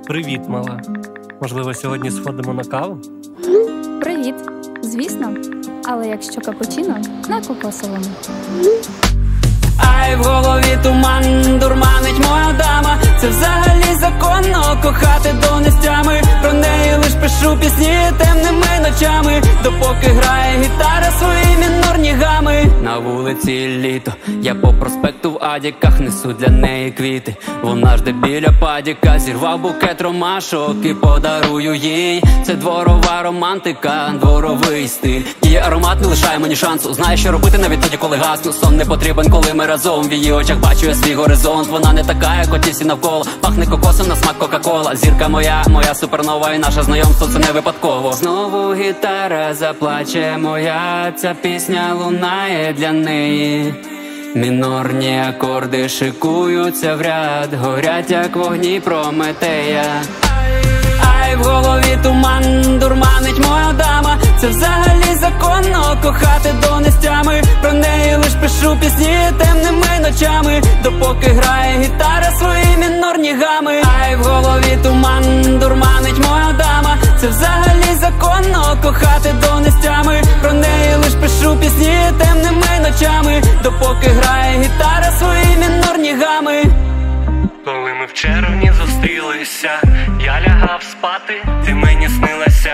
Привіт, мала. Можливо, сьогодні сходимо на каву? Привіт. Звісно. Але якщо капучино, на кокосовому. Ай, в голові туман, дурманить моя дама. Це взагалі законно кохати до нестями. Про неї лиш пишу пісні темними ночами, допоки грає гітара свої мінорні гами. На вулиці літо, я по проспекту в Адіках несу для неї квіти. Вона жде біля падіка, зірвав букет ромашок і подарую їй. Це дворова романтика, дворовий стиль. Її аромат не лишає мені шансу. Знає, що робити навіть тоді, коли гасну. Сон не потрібен, коли ми разом. В її очах бачу я свій горизонт. Вона не така, як оті всі навколо. Пахне кокосом на смак кока-кола. Зірка моя, моя супернова, і наше знайомство це не випадково. Знову гітара заплаче моя, ця пісня лунає для неї. Мінорні акорди шикуються в ряд, горять як вогні Прометея. Ай, в голові туман, дурманить моя дама. Це взагалі законно кохати до нестями. Про неї лиш пишу пісні темними ночами, допоки грає гітара свої мінорні гами. Ай, в голові туман, дурманить моя дама. Це взагалі законно кохати до нестями. Про неї лиш пишу пісні темними ночами, допоки грає гітара свої мінорні гами. Коли ми в червні зустрілися, я лягав спати, ти мені снилася.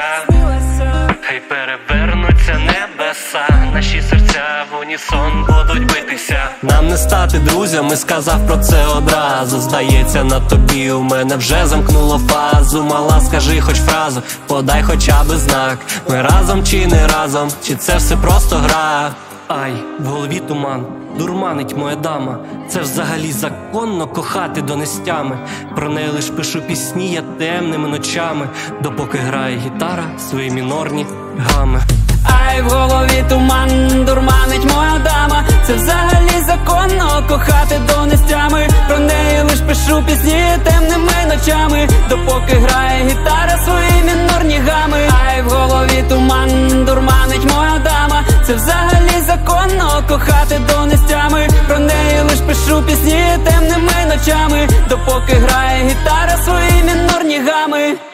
Хай перевернуться небеса, наші серця в унісон будуть битися. Нам не стати друзями, сказав про це одразу. Здається, на тобі у мене вже замкнуло фазу. Мала, скажи хоч фразу, подай хоча би знак. Ми разом чи не разом, чи це все просто гра? Ай, в голові туман, дурманить моя дама. Це взагалі законно кохати до нестями. Про неї лиш пишу пісні я темними ночами, допоки грає гітара свої мінорні гами. Ай, в голові туман, дурманить моя дама. Це взагалі законно кохати до нестями. Про неї лиш пишу пісні темними ночами, допоки грає гітара свої мінорні гами. Ай, в голові туман, дурманить моя дама. Це взагалі законно кохати до нестями. Про неї лиш пишу пісні темними ночами, допоки грає гітара свої мінорні гами.